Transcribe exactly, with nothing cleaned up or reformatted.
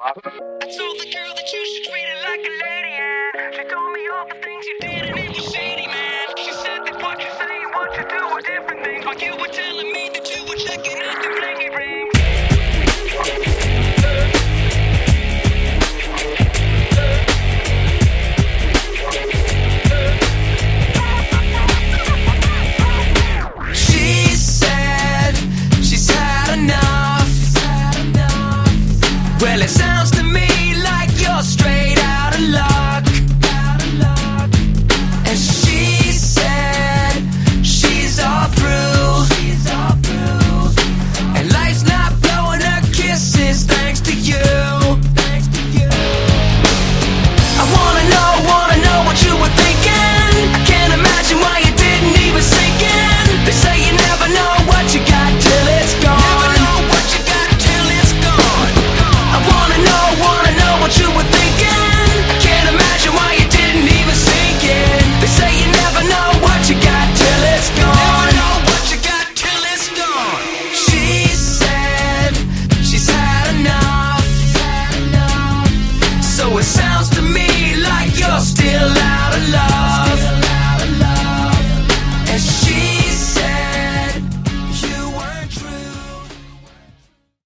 I told the girl that you should treat her like a lady, and she told me all the things you did and it was shady, man. She said that what you say and what you do are different things, but you were telling me that you were checking out the blingy ring. She said she's had enough. Well, it's